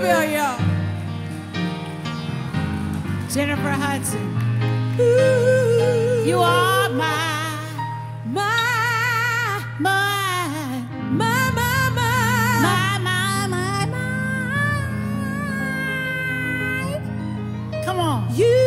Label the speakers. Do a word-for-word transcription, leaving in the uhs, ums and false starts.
Speaker 1: Louisville, y'all. Jennifer Hudson. Ooh, you are my, my, my, my, my, my, my, my, my, my. Come on. You.